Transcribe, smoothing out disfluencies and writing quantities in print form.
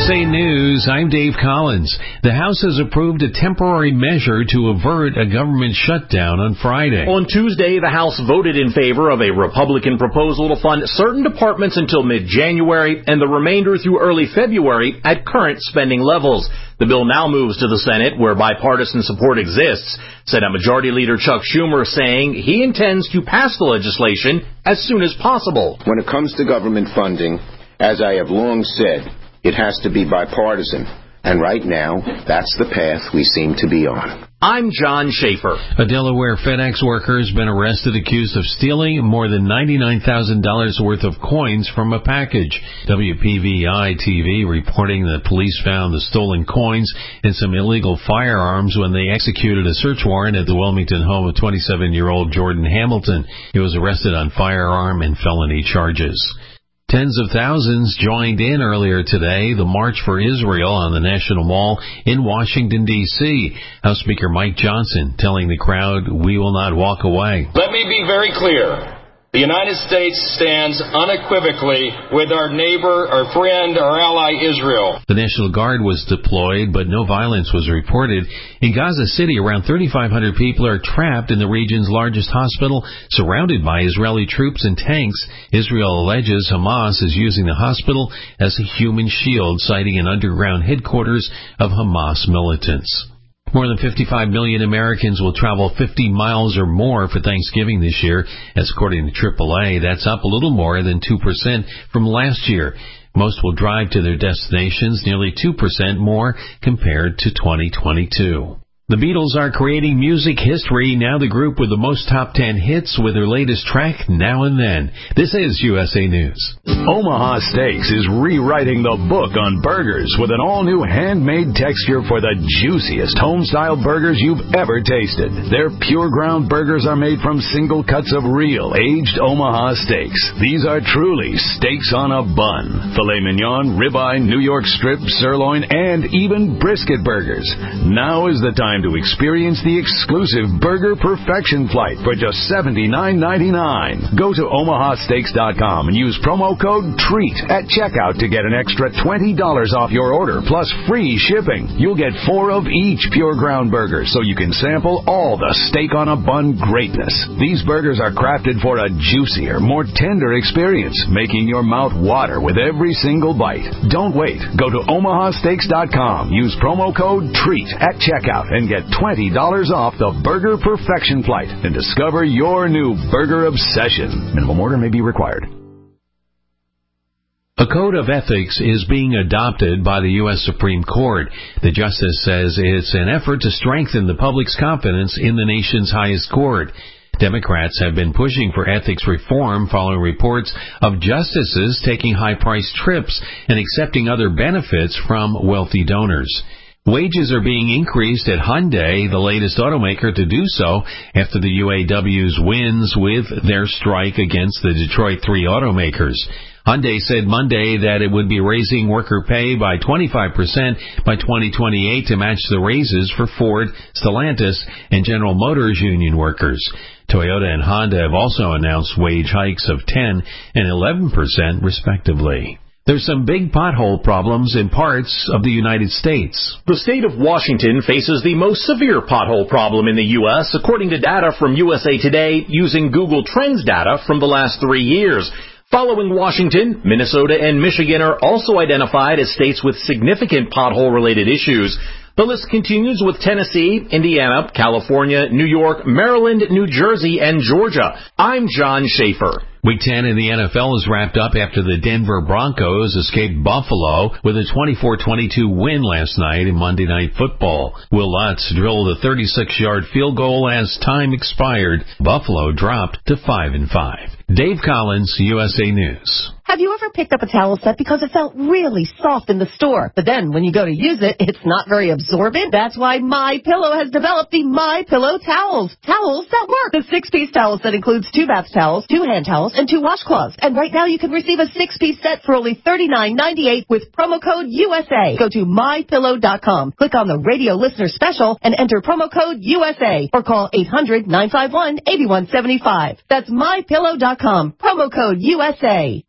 USA News, I'm Dave Collins. The House has approved a temporary measure to avert a government shutdown on Friday. On Tuesday, the House voted in favor of a Republican proposal to fund certain departments until mid-January and the remainder through early February at current spending levels. The bill now moves to the Senate, where bipartisan support exists. Senate Majority Leader Chuck Schumer saying he intends to pass the legislation as soon as possible. When it comes to government funding, as I have long said, it has to be bipartisan. And right now, that's the path we seem to be on. I'm John Schaefer. A Delaware FedEx worker has been arrested accused of stealing more than $99,000 worth of coins from a package. WPVI TV reporting that police found the stolen coins and some illegal firearms when they executed a search warrant at the Wilmington home of 27-year-old Jordan Hamilton. He was arrested on firearm and felony charges. Tens of thousands joined in earlier today, the March for Israel on the National Mall in Washington, D.C. House Speaker Mike Johnson telling the crowd, "We will not walk away." Let me be very clear. The United States stands unequivocally with our neighbor, our friend, our ally, Israel. The National Guard was deployed, but no violence was reported. In Gaza City, around 3,500 people are trapped in the region's largest hospital, surrounded by Israeli troops and tanks. Israel alleges Hamas is using the hospital as a human shield, citing an underground headquarters of Hamas militants. More than 55 million Americans will travel 50 miles or more for Thanksgiving this year. That's according to AAA. That's up a little more than 2% from last year. Most will drive to their destinations, nearly 2% more compared to 2022. The Beatles are creating music history. Now the group with the most top 10 hits with their latest track, Now and Then. This is USA News. Omaha Steaks is rewriting the book on burgers with an all-new handmade texture for the juiciest home-style burgers you've ever tasted. Their pure ground burgers are made from single cuts of real, aged Omaha steaks. These are truly steaks on a bun. Filet mignon, ribeye, New York strip, sirloin, and even brisket burgers. Now is the time to experience the exclusive Burger Perfection Flight for just $79.99. Go to omahasteaks.com and use promo code TREAT at checkout to get an extra $20 off your order plus free shipping. You'll get 4 of each pure ground burger so you can sample all the steak on a bun greatness. These burgers are crafted for a juicier, more tender experience, making your mouth water with every single bite. Don't wait. Go to omahasteaks.com. Use promo code TREAT at checkout and get $20 off the Burger Perfection Flight and discover your new burger obsession. Minimum order may be required. A code of ethics is being adopted by the U.S. Supreme Court. The justice says it's an effort to strengthen the public's confidence in the nation's highest court. Democrats have been pushing for ethics reform following reports of justices taking high-priced trips and accepting other benefits from wealthy donors. Wages are being increased at Hyundai, the latest automaker to do so after the UAW's wins with their strike against the Detroit 3 automakers. Hyundai said Monday that it would be raising worker pay by 25% by 2028 to match the raises for Ford, Stellantis, and General Motors union workers. Toyota and Honda have also announced wage hikes of 10 and 11% respectively. There's some big pothole problems in parts of the United States. The state of Washington faces the most severe pothole problem in the U.S., according to data from USA Today using Google Trends data from the last 3 years. Following Washington, Minnesota and Michigan are also identified as states with significant pothole-related issues. The list continues with Tennessee, Indiana, California, New York, Maryland, New Jersey, and Georgia. I'm John Schaefer. Week 10 in the NFL is wrapped up after the Denver Broncos escaped Buffalo with a 24-22 win last night in Monday Night Football. Will Lutz drilled a 36-yard field goal as time expired. Buffalo dropped to 5-5. Dave Collins, USA News. Have you ever picked up a towel set because it felt really soft in the store, but then when you go to use it, it's not very absorbent? That's why MyPillow has developed the MyPillow towels. Towels that work. The 6-piece towel set includes 2 bath towels, 2 hand towels, and 2 washcloths. And right now you can receive a 6-piece set for only $39.98 with promo code USA. Go to MyPillow.com, click on the radio listener special, and enter promo code USA, or call 800-951-8175. That's MyPillow.com, promo code USA.